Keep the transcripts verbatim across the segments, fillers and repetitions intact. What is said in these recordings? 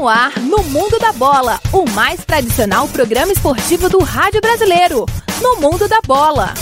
no ar no Mundo da Bola, o mais tradicional programa esportivo do rádio brasileiro. No Mundo da Bola.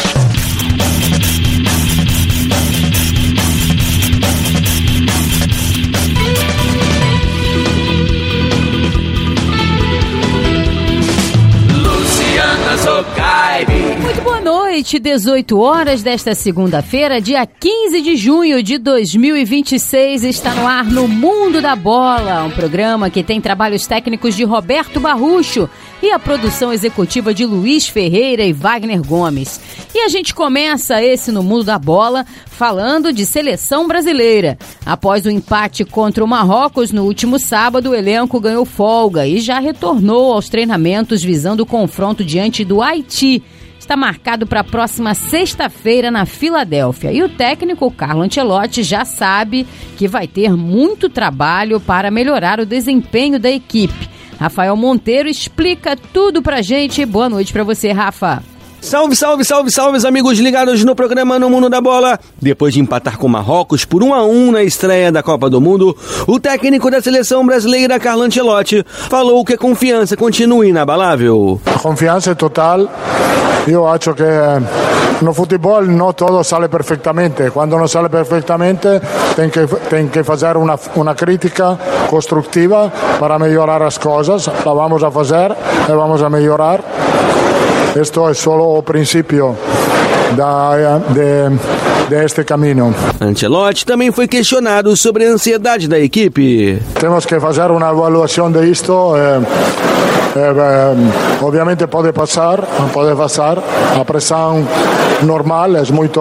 Muito boa noite, dezoito horas desta segunda-feira, dia quinze de junho de dois mil e vinte e seis, está no ar no Mundo da Bola, um programa que tem trabalhos técnicos de Roberto Barrucho e a produção executiva de Luiz Ferreira e Wagner Gomes. E a gente começa esse no Mundo da Bola falando de seleção brasileira. Após o empate contra o Marrocos no último sábado, o elenco ganhou folga e já retornou aos treinamentos visando o confronto diante do Haiti. Está marcado para a próxima sexta-feira na Filadélfia. E o técnico Carlo Ancelotti já sabe que vai ter muito trabalho para melhorar o desempenho da equipe. Rafael Monteiro explica tudo pra gente. Boa noite pra você, Rafa. Salve, salve, salve, salve, amigos ligados no programa No Mundo da Bola. Depois de empatar com o Marrocos por um a um na estreia da Copa do Mundo, o técnico da seleção brasileira, Carlo Ancelotti, falou que a confiança continua inabalável. A confiança é total. Eu acho que no futebol não tudo sale perfeitamente. Quando não sale perfeitamente, tem que, tem que fazer uma, uma crítica construtiva para melhorar as coisas. La vamos a fazer e vamos a melhorar. Esto es solo o princípio da, de, de este caminho. Ancelotti também foi questionado sobre a ansiedade da equipe. Temos que fazer uma avaliação de isto. Eh, eh, obviamente pode passar, pode passar. A pressão normal é muito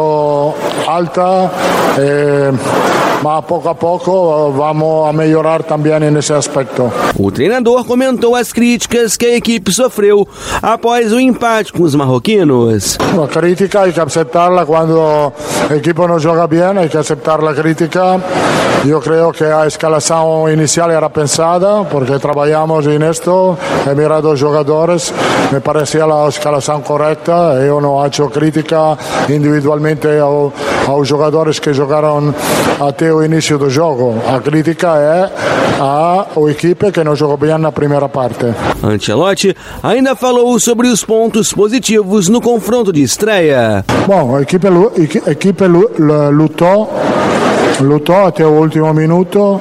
alta. Eh, mas pouco a pouco vamos a melhorar também nesse aspecto. O treinador comentou as críticas que a equipe sofreu após o empate com os marroquinos. A crítica hay que aceptarla quando a equipe não joga bem, hay que aceptar a crítica. Eu creio que a escalação inicial era pensada, porque trabalhamos nisto, he mirado os jogadores, me parecia a escalação correta. Eu não acho crítica individualmente ao, aos jogadores que jogaram até o início do jogo. A crítica é a equipe que não jogou bem na primeira parte. Ancelotti ainda falou sobre os pontos positivos no confronto de estreia. Bom, a equipe, a equipe lutou, lutou até o último minuto.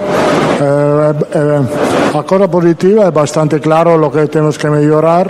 Eh, eh, a coisa positiva é bastante claro o que temos que melhorar.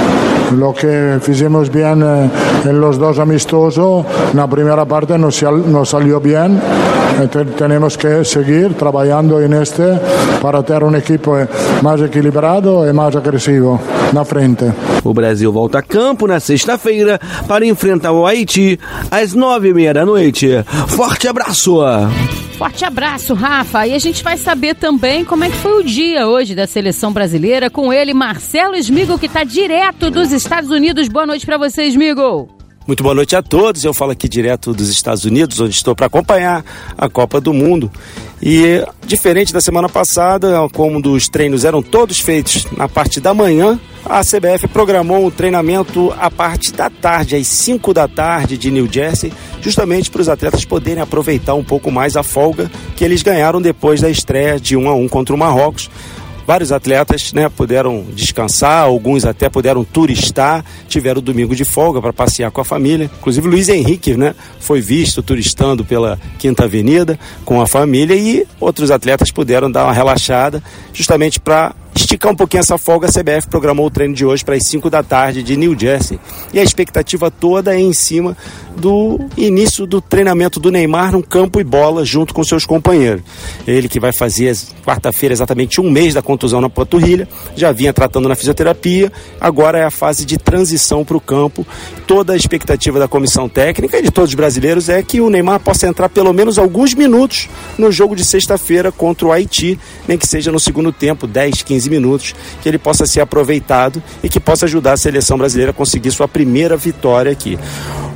Lo que fizemos bien eh, en los dos amistosos, na primeira parte no, sal, no salió bien. Entonces, tenemos que seguir trabajando en este para ter um equipo mais equilibrado e mais agressivo na frente. O Brasil volta a campo na sexta-feira para enfrentar o Haiti às nove e meia da noite. Forte abraço! Forte abraço, Rafa. E a gente vai saber também como é que foi o dia hoje da seleção brasileira. Com ele, Marcelo Smigol, que está direto dos Estados Unidos. Boa noite para você, Smigol. Muito boa noite a todos. Eu falo aqui direto dos Estados Unidos, onde estou para acompanhar a Copa do Mundo. E diferente da semana passada, como os treinos eram todos feitos na parte da manhã, a C B F programou um treinamento à parte da tarde, às cinco da tarde de New Jersey, justamente para os atletas poderem aproveitar um pouco mais a folga que eles ganharam depois da estreia de um a um contra o Marrocos. Vários atletas, né, puderam descansar, alguns até puderam turistar, tiveram domingo de folga para passear com a família. Inclusive o Luiz Henrique, né, foi visto turistando pela Quinta Avenida com a família, e outros atletas puderam dar uma relaxada justamente para esticar um pouquinho essa folga. A C B F programou o treino de hoje para as cinco da tarde de New Jersey. E a expectativa toda é em cima do início do treinamento do Neymar no campo e bola junto com seus companheiros. Ele que vai fazer quarta-feira exatamente um mês da contusão na panturrilha, já vinha tratando na fisioterapia, agora é a fase de transição para o campo. Toda a expectativa da comissão técnica e de todos os brasileiros é que o Neymar possa entrar pelo menos alguns minutos no jogo de sexta-feira contra o Haiti, nem que seja no segundo tempo, dez, quinze minutos, que ele possa ser aproveitado e que possa ajudar a seleção brasileira a conseguir sua primeira vitória aqui.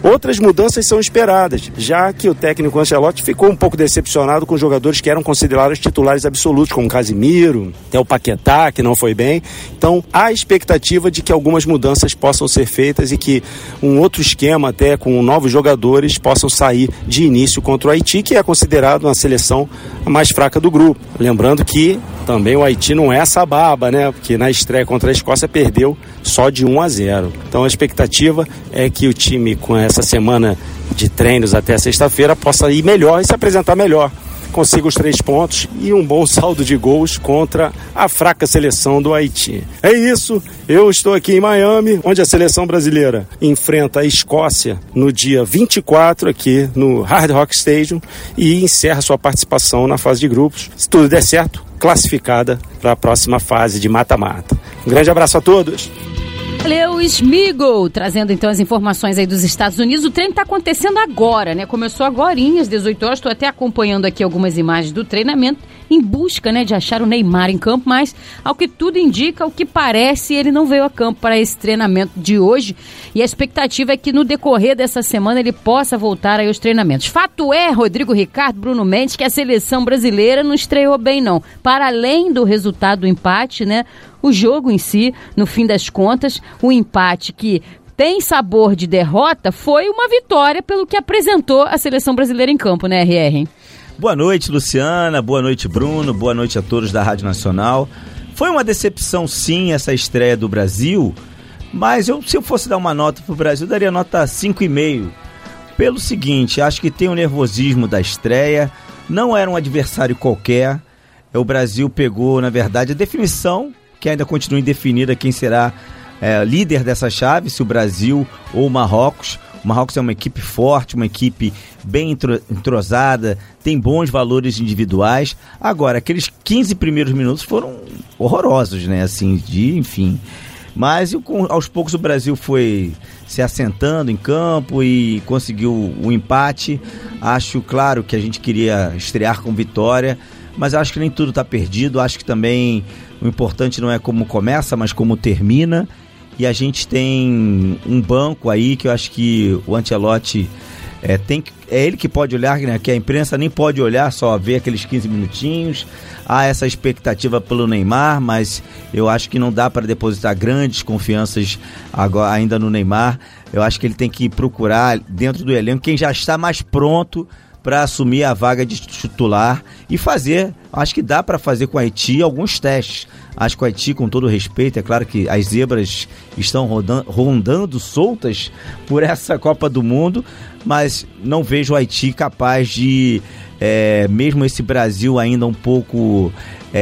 Outras mudanças são esperadas, já que o técnico Ancelotti ficou um pouco decepcionado com jogadores que eram considerados titulares absolutos, como Casemiro, até o Paquetá, que não foi bem. Então, há expectativa de que algumas mudanças possam ser feitas e que um outro esquema, até com novos jogadores, possam sair de início contra o Haiti, que é considerado uma seleção mais fraca do grupo. Lembrando que também o Haiti não é essa baba, né? Porque na estreia contra a Escócia perdeu só de um a zero. Então a expectativa é que o time, com essa semana de treinos até sexta-feira, possa ir melhor e se apresentar melhor. Consiga os três pontos e um bom saldo de gols contra a fraca seleção do Haiti. É isso, eu estou aqui em Miami, onde a seleção brasileira enfrenta a Escócia no dia vinte e quatro, aqui no Hard Rock Stadium, e encerra sua participação na fase de grupos. Se tudo der certo, classificada para a próxima fase de mata-mata. Um grande abraço a todos. Valeu, Smigol, trazendo então as informações aí dos Estados Unidos. O treino está acontecendo agora, né? Começou agorinha, às dezoito horas. Estou até acompanhando aqui algumas imagens do treinamento em busca, né, de achar o Neymar em campo, mas ao que tudo indica, o que parece, ele não veio a campo para esse treinamento de hoje, e a expectativa é que no decorrer dessa semana ele possa voltar aí aos treinamentos. Fato é, Rodrigo Ricardo, Bruno Mendes, que a seleção brasileira não estreou bem não. Para além do resultado do empate, né, o jogo em si, no fim das contas, o empate que tem sabor de derrota foi uma vitória pelo que apresentou a seleção brasileira em campo, né, R R? Boa noite, Luciana, boa noite, Bruno, boa noite a todos da Rádio Nacional. Foi uma decepção, sim, essa estreia do Brasil, mas eu, se eu fosse dar uma nota pro Brasil, daria nota cinco e meio. Pelo seguinte, acho que tem o nervosismo da estreia, não era um adversário qualquer, o Brasil pegou, na verdade, a definição, que ainda continua indefinida quem será é, líder dessa chave, se o Brasil ou o Marrocos. O Marrocos é uma equipe forte, uma equipe bem entrosada, tem bons valores individuais. Agora, aqueles quinze primeiros minutos foram horrorosos, né? Assim, de, enfim. Mas com, aos poucos o Brasil foi se assentando em campo e conseguiu o empate. Acho, claro, que a gente queria estrear com vitória, mas acho que nem tudo está perdido. Acho que também o importante não é como começa, mas como termina. E a gente tem um banco aí que eu acho que o Ancelotti é, tem, é ele que pode olhar, né, que a imprensa nem pode olhar, só ver aqueles quinze minutinhos. Há essa expectativa pelo Neymar, mas eu acho que não dá para depositar grandes confianças agora, ainda no Neymar. Eu acho que ele tem que procurar dentro do elenco quem já está mais pronto para assumir a vaga de titular e fazer, acho que dá para fazer com o Haiti alguns testes. Acho que o Haiti, com todo respeito, é claro que as zebras estão rodando, rondando soltas por essa Copa do Mundo, mas não vejo o Haiti capaz de, é, mesmo esse Brasil ainda um pouco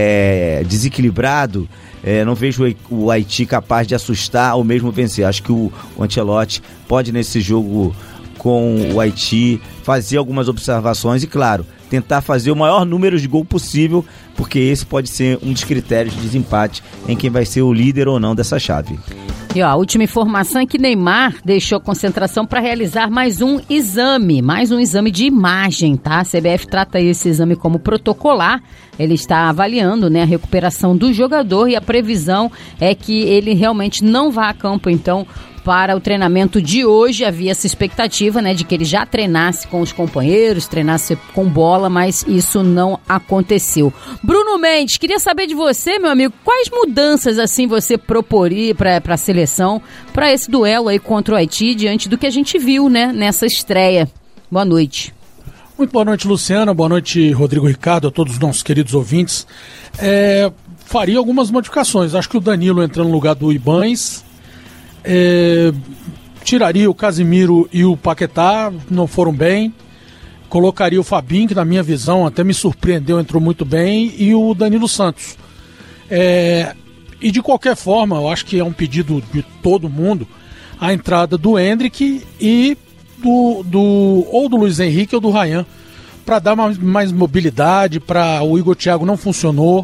é, desequilibrado, é, não vejo o Haiti capaz de assustar ou mesmo vencer. Acho que o, o Ancelotti pode, nesse jogo com o Haiti, fazer algumas observações e, claro, tentar fazer o maior número de gol possível, porque esse pode ser um dos critérios de desempate em quem vai ser o líder ou não dessa chave. E ó, a última informação é que Neymar deixou a concentração para realizar mais um exame, mais um exame de imagem, tá? A C B F trata esse exame como protocolar. Ele está avaliando, né, a recuperação do jogador e a previsão é que ele realmente não vá a campo, então, para o treinamento de hoje. Havia essa expectativa, né, de que ele já treinasse com os companheiros, treinasse com bola, mas isso não aconteceu. Bruno Mendes, queria saber de você, meu amigo, quais mudanças assim você proporia para a seleção, para esse duelo aí contra o Haiti, diante do que a gente viu, né, nessa estreia. Boa noite. Muito boa noite, Luciana, boa noite, Rodrigo Ricardo, a todos os nossos queridos ouvintes. É, faria algumas modificações, acho que o Danilo entrando no lugar do Ibañez, É, tiraria o Casemiro e o Paquetá, não foram bem, colocaria o Fabinho, que na minha visão até me surpreendeu, entrou muito bem, e o Danilo Santos. É, e de qualquer forma, eu acho que é um pedido de todo mundo a entrada do Endrick e do, do, ou do Luiz Henrique ou do Ryan, para dar mais, mais mobilidade. Para o Igor Thiago não funcionou.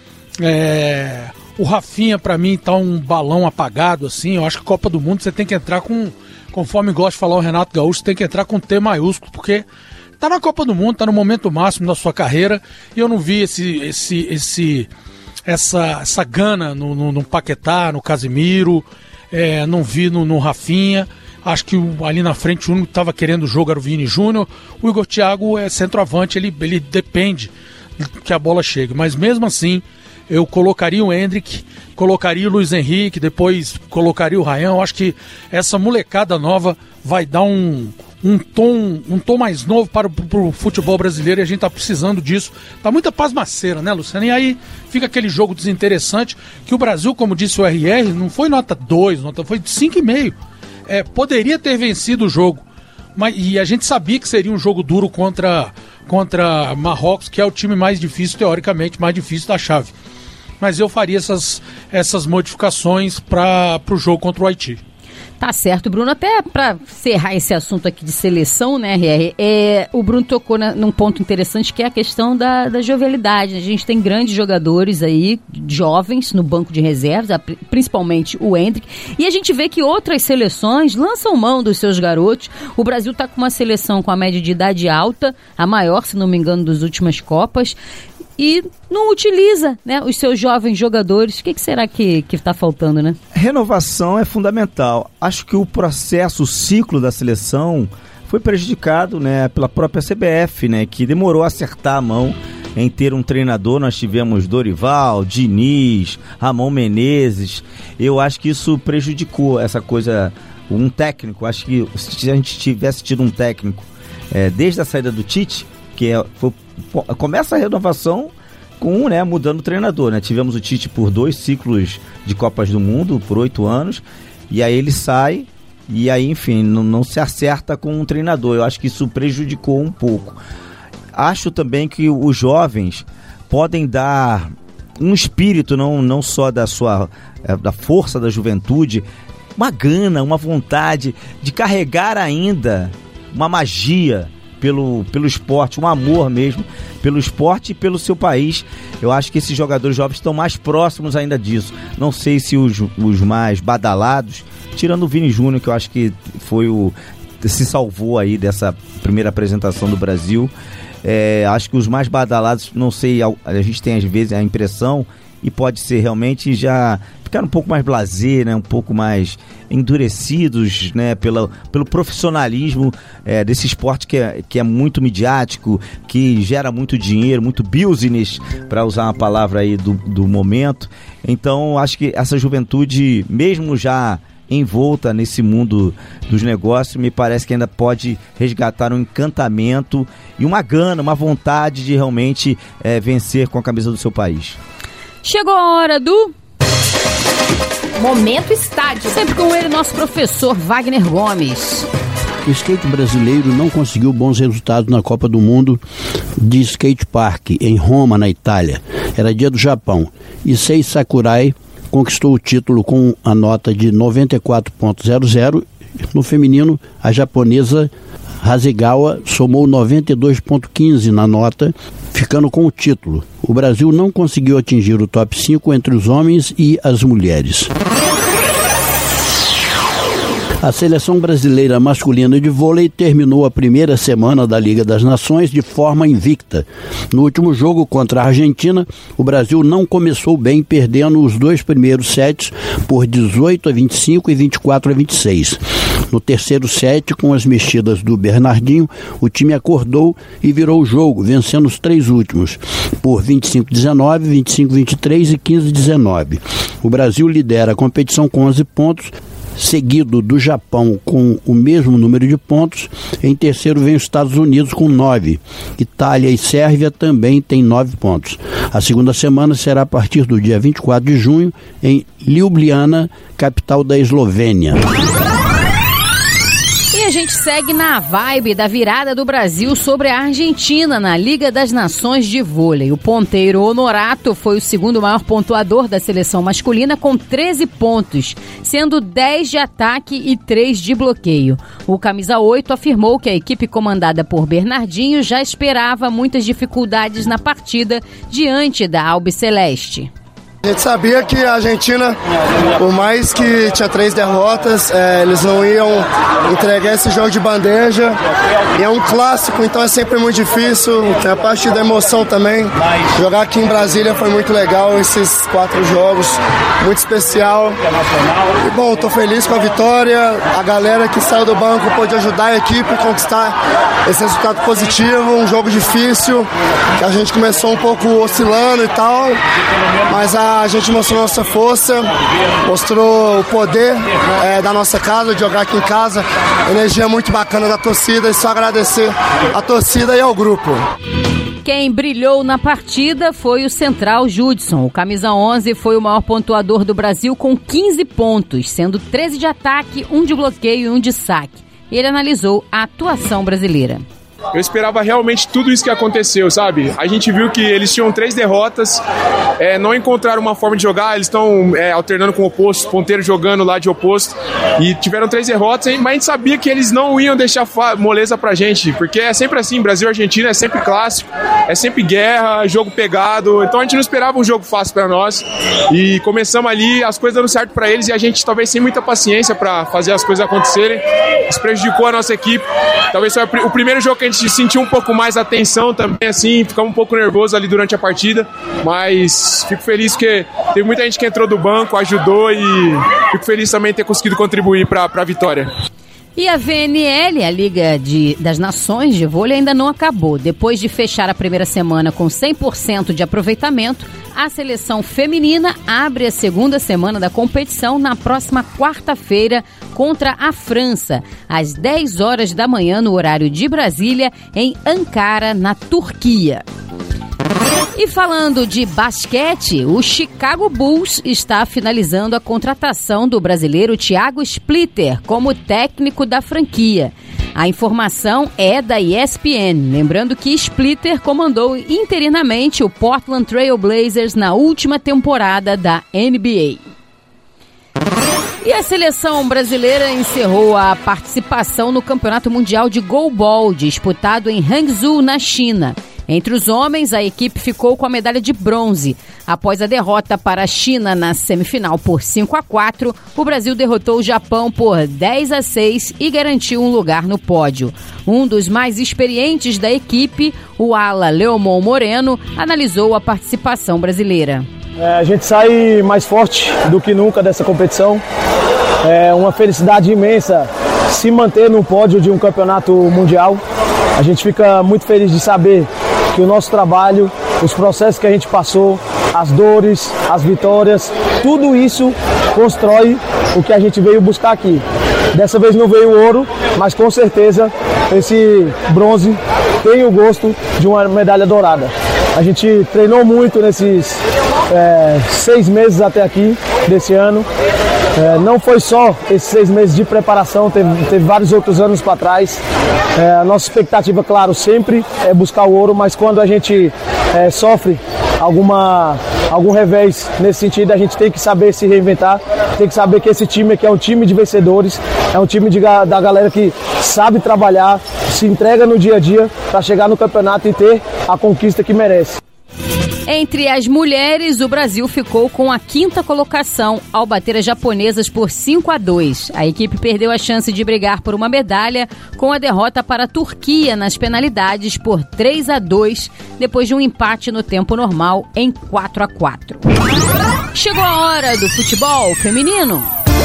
É, o Rafinha, para mim, tá um balão apagado, assim. Eu acho que Copa do Mundo você tem que entrar com, conforme gosta de falar o Renato Gaúcho, você tem que entrar com T maiúsculo, porque tá na Copa do Mundo, tá no momento máximo da sua carreira, e eu não vi esse, esse, esse, essa, essa gana no, no, no Paquetá, no Casemiro, é, não vi no, no Rafinha. Acho que o, ali na frente o único que estava querendo o jogo era o Vini Júnior. O Igor Thiago é centroavante, ele, ele depende que a bola chegue. Mas mesmo assim, eu colocaria o Endrick, colocaria o Luiz Henrique, depois colocaria o Ryan. Acho que essa molecada nova vai dar um, um, tom, um tom mais novo para o futebol brasileiro, e a gente está precisando disso. Tá muita pasmaceira, né, Luciano? E aí fica aquele jogo desinteressante, que o Brasil, como disse o R R, não foi nota dois, nota, foi cinco e meio. É, poderia ter vencido o jogo, mas, e a gente sabia que seria um jogo duro contra, contra Marrocos, que é o time mais difícil, teoricamente, mais difícil da chave. Mas eu faria essas, essas modificações para o jogo contra o Haiti. Tá certo, Bruno. Até para encerrar esse assunto aqui de seleção, né, R R, é, o Bruno tocou na, num ponto interessante, que é a questão da, da jovialidade. A gente tem grandes jogadores aí, jovens, no banco de reservas, principalmente o Endrick, e a gente vê que outras seleções lançam mão dos seus garotos. O Brasil tá com uma seleção com a média de idade alta, a maior, se não me engano, das últimas Copas, e não utiliza, né, os seus jovens jogadores. O que, que será que está faltando, né? Renovação é fundamental. Acho que o processo, o ciclo da seleção foi prejudicado, né, pela própria C B F, né, que demorou a acertar a mão em ter um treinador. Nós tivemos Dorival, Diniz, Ramon Menezes. Eu acho que isso prejudicou essa coisa, um técnico. Acho que se a gente tivesse tido um técnico é, desde a saída do Tite, que é, foi, começa a renovação com, né, mudando o treinador, né? Tivemos o Tite por dois ciclos de Copas do Mundo, por oito anos, e aí ele sai, e aí, enfim, não, não se acerta com um treinador. Eu acho que isso prejudicou um pouco. Acho também que os jovens podem dar um espírito, não, não só da sua, da força da juventude, uma gana, uma vontade de carregar ainda uma magia Pelo, pelo esporte, um amor mesmo pelo esporte e pelo seu país. Eu acho que esses jogadores jovens estão mais próximos ainda disso. Não sei se os, os mais badalados, tirando o Vini Júnior, que eu acho que foi o se salvou aí dessa primeira apresentação do Brasil. É, acho que os mais badalados, não sei, a, a gente tem às vezes a impressão, e pode ser realmente, já ficar um pouco mais blasé, né, um pouco mais endurecidos, né, pela, pelo profissionalismo é, desse esporte que é, que é muito midiático, que gera muito dinheiro, muito business, para usar uma palavra aí do, do momento. Então acho que essa juventude, mesmo já envolta nesse mundo dos negócios, me parece que ainda pode resgatar um encantamento e uma gana, uma vontade de realmente é, vencer com a camisa do seu país. Chegou a hora do Momento Estádio. Sempre com ele, nosso professor Wagner Gomes. O skate brasileiro não conseguiu bons resultados na Copa do Mundo de Skate Park, em Roma, na Itália. Era dia do Japão. E Sei Sakurai conquistou o título com a nota de noventa e quatro ponto zero zero. No feminino, a japonesa Hasegawa somou noventa e dois ponto quinze na nota, ficando com o título. O Brasil não conseguiu atingir o top cinco entre os homens e as mulheres. A seleção brasileira masculina de vôlei terminou a primeira semana da Liga das Nações de forma invicta. No último jogo contra a Argentina, o Brasil não começou bem, perdendo os dois primeiros sets por dezoito a vinte e cinco e vinte e quatro a vinte e seis. No terceiro set, com as mexidas do Bernardinho, o time acordou e virou o jogo, vencendo os três últimos por vinte e cinco a dezenove, vinte e cinco a vinte e três e quinze a dezenove. O Brasil lidera a competição com onze pontos, seguido do Japão com o mesmo número de pontos. Em terceiro vem os Estados Unidos com nove. Itália e Sérvia também têm nove pontos. A segunda semana será a partir do dia vinte e quatro de junho em Ljubljana, capital da Eslovênia. E a gente segue na vibe da virada do Brasil sobre a Argentina na Liga das Nações de Vôlei. O ponteiro Honorato foi o segundo maior pontuador da seleção masculina, com treze pontos, sendo dez de ataque e três de bloqueio. O camisa oito afirmou que a equipe comandada por Bernardinho já esperava muitas dificuldades na partida diante da Albiceleste. A gente sabia que a Argentina, por mais que tinha três derrotas, é, eles não iam entregar esse jogo de bandeja. E é um clássico, então é sempre muito difícil. Tem a parte da emoção também. Jogar aqui em Brasília foi muito legal, esses quatro jogos, muito especial. E bom, tô feliz com a vitória. A galera que saiu do banco pôde ajudar a equipe a conquistar esse resultado positivo. Um jogo difícil, que a gente começou um pouco oscilando e tal, mas a A gente mostrou nossa força, mostrou o poder é, da nossa casa, de jogar aqui em casa, energia muito bacana da torcida, e só agradecer a torcida e ao grupo. Quem brilhou na partida foi o central Judson. O camisa onze foi o maior pontuador do Brasil com quinze pontos, sendo treze de ataque, um de bloqueio e um de saque. Ele analisou a atuação brasileira. Eu esperava realmente tudo isso que aconteceu, sabe? A gente viu que eles tinham três derrotas, é, não encontraram uma forma de jogar, eles estão é, alternando com o oposto, os ponteiros jogando lá de oposto, e tiveram três derrotas, mas a gente sabia que eles não iam deixar moleza pra gente, porque é sempre assim, Brasil e Argentina é sempre clássico, é sempre guerra, jogo pegado, então a gente não esperava um jogo fácil pra nós, e começamos ali, as coisas dando certo pra eles, e a gente talvez sem muita paciência pra fazer as coisas acontecerem, isso prejudicou a nossa equipe, talvez foi o primeiro jogo que a gente sentiu um pouco mais a tensão também, assim, ficamos um pouco nervosos ali durante a partida, mas fico feliz que teve muita gente que entrou do banco, ajudou, e fico feliz também de ter conseguido contribuir para a vitória. E a V N L, a Liga de, das Nações de Vôlei, ainda não acabou. Depois de fechar a primeira semana com cem por cento de aproveitamento, a seleção feminina abre a segunda semana da competição na próxima quarta-feira contra a França, às dez horas da manhã no horário de Brasília, em Ankara, na Turquia. E falando de basquete, o Chicago Bulls está finalizando a contratação do brasileiro Thiago Splitter como técnico da franquia. A informação é da E S P N, lembrando que Splitter comandou interinamente o Portland Trail Blazers na última temporada da N B A. E a seleção brasileira encerrou a participação no Campeonato Mundial de Goalball, disputado em Hangzhou, na China. Entre os homens, a equipe ficou com a medalha de bronze. Após a derrota para a China na semifinal por cinco a quatro, o Brasil derrotou o Japão por dez a seis e garantiu um lugar no pódio. Um dos mais experientes da equipe, o ala Leomon Moreno, analisou a participação brasileira. É, a gente sai mais forte do que nunca dessa competição. É uma felicidade imensa se manter no pódio de um campeonato mundial. A gente fica muito feliz de saber que o nosso trabalho, os processos que a gente passou, as dores, as vitórias, tudo isso constrói o que a gente veio buscar aqui. Dessa vez não veio o ouro, mas com certeza esse bronze tem o gosto de uma medalha dourada. A gente treinou muito nesses é, seis meses até aqui, desse ano. É, não foi só esses seis meses de preparação, teve, teve vários outros anos para trás. É, a nossa expectativa, claro, sempre é buscar o ouro, mas quando a gente é, sofre alguma, algum revés nesse sentido, a gente tem que saber se reinventar, tem que saber que esse time aqui é um time de vencedores, é um time de, da galera que sabe trabalhar, se entrega no dia a dia para chegar no campeonato e ter a conquista que merece. Entre as mulheres, o Brasil ficou com a quinta colocação ao bater as japonesas por cinco a dois. A equipe perdeu a chance de brigar por uma medalha com a derrota para a Turquia nas penalidades por três a dois, depois de um empate no tempo normal em quatro a quatro. Chegou a hora do futebol feminino.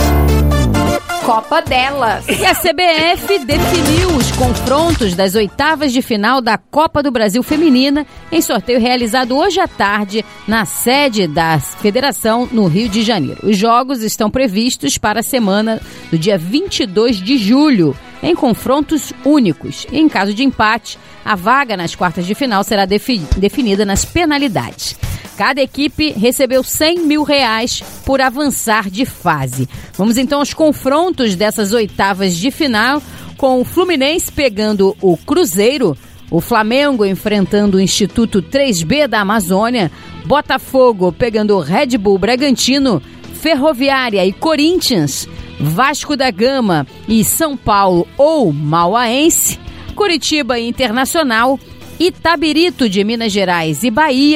Copa delas. E a C B F definiu os confrontos das oitavas de final da Copa do Brasil Feminina em sorteio realizado hoje à tarde na sede da Federação no Rio de Janeiro. Os jogos estão previstos para a semana do dia vinte e dois de julho, em confrontos únicos. Em caso de empate, a vaga nas quartas de final será defi- definida nas penalidades. Cada equipe recebeu cem mil reais por avançar de fase. Vamos então aos confrontos dessas oitavas de final, com o Fluminense pegando o Cruzeiro, o Flamengo enfrentando o Instituto três B da Amazônia, Botafogo pegando o Red Bull Bragantino, Ferroviária e Corinthians, Vasco da Gama e São Paulo ou Mauaense, Curitiba e Internacional, Itabirito de Minas Gerais e Bahia,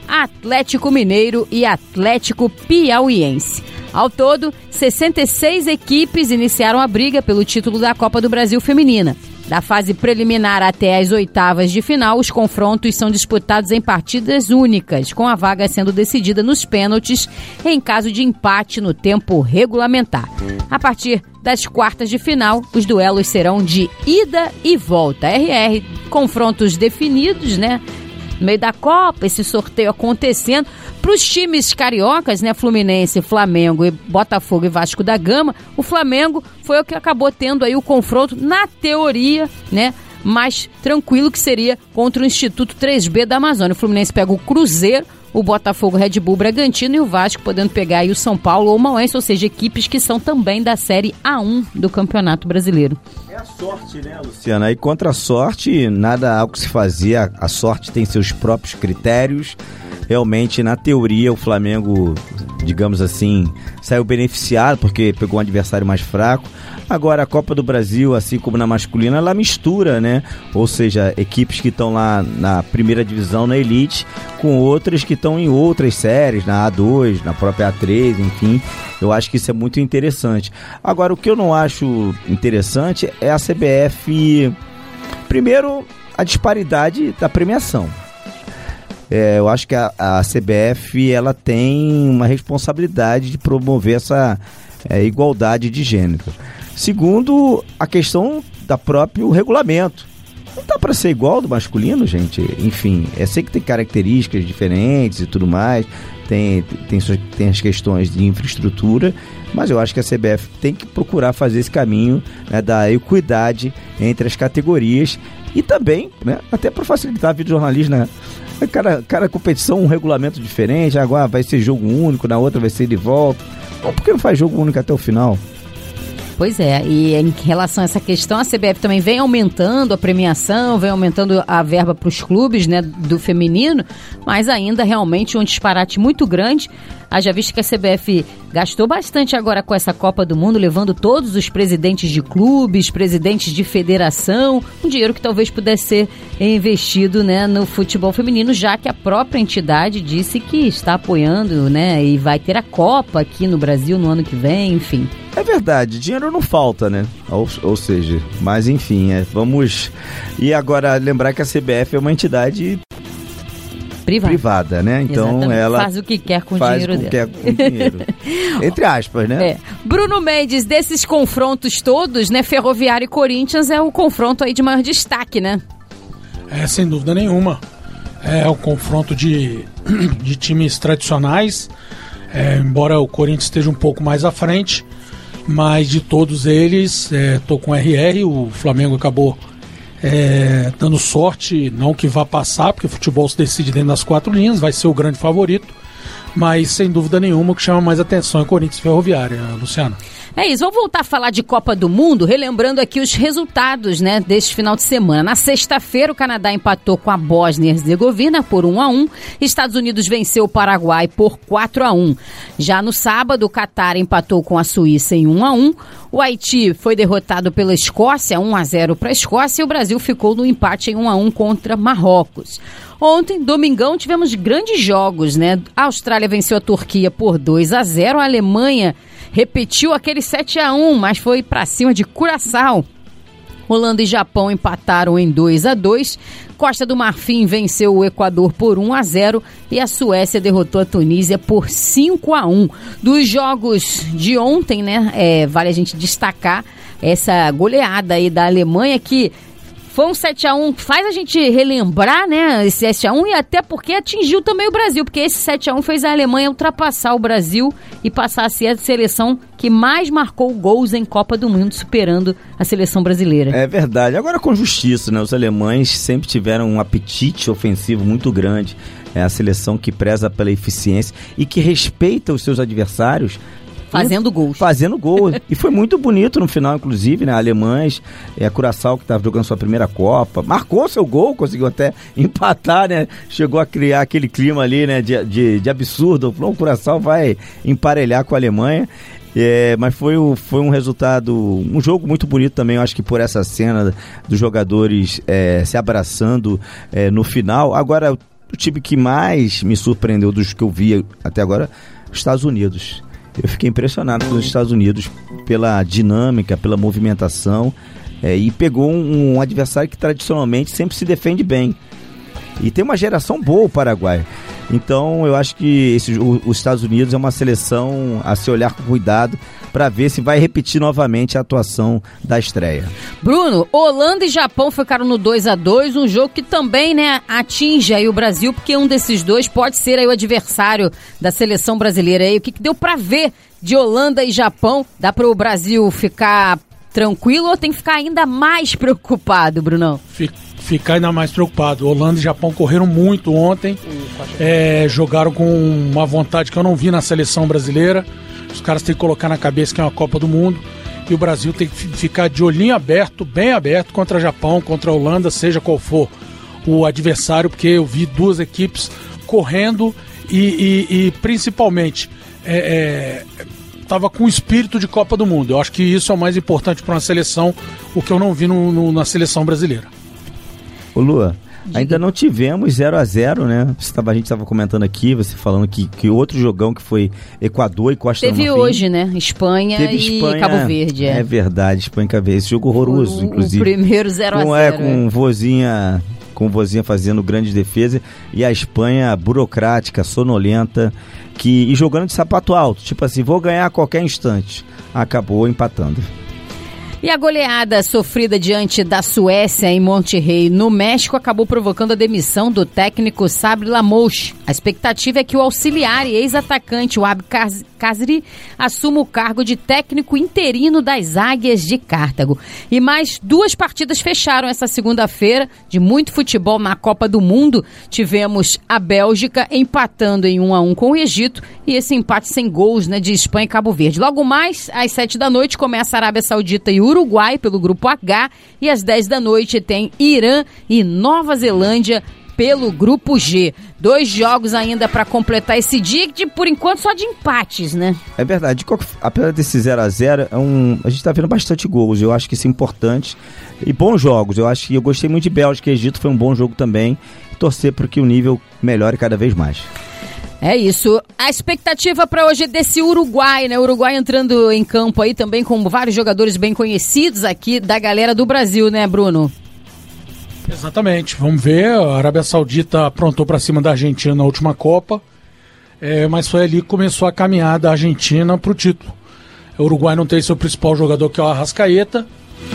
Atlético Mineiro e Atlético Piauiense. Ao todo, sessenta e seis equipes iniciaram a briga pelo título da Copa do Brasil Feminina. Da fase preliminar até as oitavas de final, os confrontos são disputados em partidas únicas, com a vaga sendo decidida nos pênaltis em caso de empate no tempo regulamentar. A partir das quartas de final, os duelos serão de ida e volta. R R, confrontos definidos, né? No meio da Copa, esse sorteio acontecendo. Para os times cariocas, né, Fluminense, Flamengo, e Botafogo e Vasco da Gama, o Flamengo foi o que acabou tendo aí o confronto, na teoria, né, mais tranquilo, que seria contra o Instituto três B da Amazônia. O Fluminense pega o Cruzeiro, o Botafogo, Red Bull, Bragantino, e o Vasco podendo pegar aí o São Paulo ou o Mauense, ou seja, equipes que são também da Série A um do Campeonato Brasileiro. É a sorte, né, Luciana? E contra a sorte, nada há o que se fazia. A sorte tem seus próprios critérios. Realmente, na teoria, o Flamengo, digamos assim, saiu beneficiado porque pegou um adversário mais fraco. Agora, a Copa do Brasil, assim como na masculina, ela mistura, né? Ou seja, equipes que estão lá na primeira divisão, na elite, com outras que estão em outras séries, na A dois, na própria A três, enfim. Eu acho que isso é muito interessante. Agora, o que eu não acho interessante é a C B F... Primeiro, a disparidade da premiação. É, eu acho que a, a C B F ela tem uma responsabilidade de promover essa é, igualdade de gênero. Segundo, a questão da próprio regulamento. Não dá para ser igual do masculino, gente. Enfim, eu sei que tem características diferentes e tudo mais, tem, tem, tem as questões de infraestrutura, mas eu acho que a C B F tem que procurar fazer esse caminho, né, da equidade entre as categorias e também, né, até para facilitar a vida do jornalismo, né? Cada, cada competição um regulamento diferente, agora vai ser jogo único, na outra vai ser de volta. Bom, por que não faz jogo único até o final? Pois é, e em relação a essa questão, a C B F também vem aumentando a premiação, vem aumentando a verba para os clubes, né, do feminino, mas ainda realmente um disparate muito grande. Haja visto que a C B F gastou bastante agora com essa Copa do Mundo, levando todos os presidentes de clubes, presidentes de federação, um dinheiro que talvez pudesse ser investido, né, no futebol feminino, já que a própria entidade disse que está apoiando, né, e vai ter a Copa aqui no Brasil no ano que vem, enfim. É verdade, dinheiro não falta, né? Ou, ou seja, mas enfim, é, vamos... E agora, lembrar que a C B F é uma entidade privada, privada né? Então exatamente. Ela faz o que quer com o faz dinheiro o que dela. quer com o dinheiro. Entre aspas, né? É. Bruno Mendes, desses confrontos todos, né? Ferroviário e Corinthians é o confronto aí de maior destaque, né? É, sem dúvida nenhuma. É o confronto de, de times tradicionais, é, embora o Corinthians esteja um pouco mais à frente, mas de todos eles, estou é, com R R, o Flamengo acabou é, dando sorte, não que vá passar, porque o futebol se decide dentro das quatro linhas, vai ser o grande favorito, mas sem dúvida nenhuma o que chama mais atenção é Corinthians e Ferroviária, Luciano. É isso, vamos voltar a falar de Copa do Mundo, relembrando aqui os resultados, né, deste final de semana. Na sexta-feira, o Canadá empatou com a Bósnia e Herzegovina por um a um. Estados Unidos venceu o Paraguai por quatro a um. Já no sábado, o Catar empatou com a Suíça em um a um. O Haiti foi derrotado pela Escócia, um a zero para a Escócia, e o Brasil ficou no empate em um a um contra Marrocos. Ontem, domingão, tivemos grandes jogos, né? A Austrália venceu a Turquia por dois a zero, a Alemanha repetiu aquele sete a um, mas foi para cima de Curaçao. Holanda e Japão empataram em dois a dois. Costa do Marfim venceu o Equador por um a zero e a Suécia derrotou a Tunísia por cinco a um. Dos jogos de ontem, né, é, vale a gente destacar essa goleada aí da Alemanha, que foi um sete a um que faz a gente relembrar, né, esse sete a um, e até porque atingiu também o Brasil, porque esse sete a um fez a Alemanha ultrapassar o Brasil e passar a ser a seleção que mais marcou gols em Copa do Mundo, superando a seleção brasileira. É verdade. Agora com justiça, né, os alemães sempre tiveram um apetite ofensivo muito grande. É a seleção que preza pela eficiência e que respeita os seus adversários, fazendo gols. Fazendo gol. E foi muito bonito no final, inclusive, né? Alemães, é, a Curaçao, que estava jogando sua primeira Copa, marcou seu gol, conseguiu até empatar, né? Chegou a criar aquele clima ali, né? De, de, de absurdo. O Curaçao vai emparelhar com a Alemanha. É, mas foi, o, foi um resultado, um jogo muito bonito também, eu acho que por essa cena dos jogadores é, se abraçando é, no final. Agora, o time que mais me surpreendeu dos que eu vi até agora, os Estados Unidos. Eu fiquei impressionado com os Estados Unidos pela dinâmica, pela movimentação, é, e pegou um, um adversário que tradicionalmente sempre se defende bem. E tem uma geração boa o Paraguai. Então eu acho que esse, o, os Estados Unidos é uma seleção a se olhar com cuidado para ver se vai repetir novamente a atuação da estreia. Bruno, Holanda e Japão ficaram no dois a dois, um jogo que também, né, atinge aí o Brasil, porque um desses dois pode ser aí o adversário da seleção brasileira. Aí, o que, que deu para ver de Holanda e Japão? Dá para o Brasil ficar tranquilo ou tem que ficar ainda mais preocupado, Brunão? Fica. Ficar ainda mais preocupado. Holanda e Japão correram muito ontem, é, jogaram com uma vontade que eu não vi na seleção brasileira. Os caras têm que colocar na cabeça que é uma Copa do Mundo, e o Brasil tem que ficar de olhinho aberto, bem aberto, contra Japão, contra a Holanda, seja qual for o adversário, porque eu vi duas equipes correndo e, e, e principalmente é, é, tava com o espírito de Copa do Mundo. Eu acho que isso é o mais importante para uma seleção, o que eu não vi no, no, na seleção brasileira. Ô Lua, ainda não tivemos zero a zero, né? Você tava, a gente estava comentando aqui, você falando que, que outro jogão que foi Equador e Costa do Marfim. Teve hoje, né? Espanha Teve e Espanha, Cabo Verde. É. é verdade, Espanha e Cabo Verde. Esse jogo horroroso, o, inclusive. O primeiro zero a zero. É, com vozinha, com vozinha fazendo grande defesa. E a Espanha burocrática, sonolenta, que, e jogando de sapato alto. Tipo assim, vou ganhar a qualquer instante. Acabou empatando. E a goleada sofrida diante da Suécia em Monterrey, no México, acabou provocando a demissão do técnico Sabri Lamouche. A expectativa é que o auxiliar e ex-atacante Wahb Khazri assuma o cargo de técnico interino das Águias de Cartago. E mais duas partidas fecharam essa segunda-feira de muito futebol na Copa do Mundo. Tivemos a Bélgica empatando em um a um com o Egito e esse empate sem gols, né, de Espanha e Cabo Verde. Logo mais, às sete da noite, começa a Arábia Saudita e o Uruguai pelo grupo H, e às dez da noite tem Irã e Nova Zelândia pelo grupo G. Dois jogos ainda para completar esse dia, que por enquanto só de empates, né? É verdade, apesar desse zero a zero, é um, a gente tá vendo bastante gols, eu acho que isso é importante, e bons jogos. Eu acho que eu gostei muito de Bélgica e Egito, foi um bom jogo também, torcer para que o nível melhore cada vez mais. É isso. A expectativa para hoje é desse Uruguai, né? O Uruguai entrando em campo aí também com vários jogadores bem conhecidos aqui da galera do Brasil, né, Bruno? Exatamente. Vamos ver. A Arábia Saudita aprontou para cima da Argentina na última Copa, é, mas foi ali que começou a caminhada da Argentina para o título. O Uruguai não tem seu principal jogador, que é o Arrascaeta,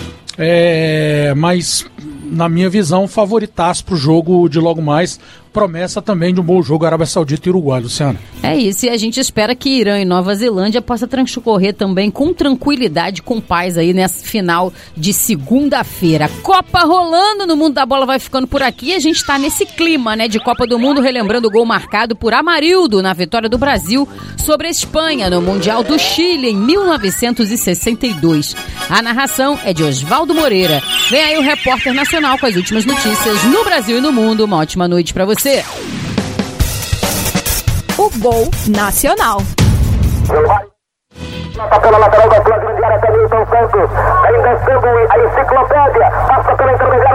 é, mas, na minha visão, favoritaço para o jogo de logo mais. Promessa também de um bom jogo Arábia Saudita e Uruguai, Luciana. É isso, e a gente espera que Irã e Nova Zelândia possa transcorrer também com tranquilidade, com paz aí nessa final de segunda-feira. Copa rolando no Mundo da Bola vai ficando por aqui, a gente tá nesse clima, né, de Copa do Mundo, relembrando o gol marcado por Amarildo na vitória do Brasil sobre a Espanha no Mundial do Chile em mil novecentos e sessenta e dois. A narração é de Oswaldo Moreira. Vem aí o repórter nacional com as últimas notícias no Brasil e no mundo. Uma ótima noite pra você. O Gol Nacional. Pela lateral da sua grande área, Camilton Santos. Vem descendo a enciclopédia. Passa pela intermediária.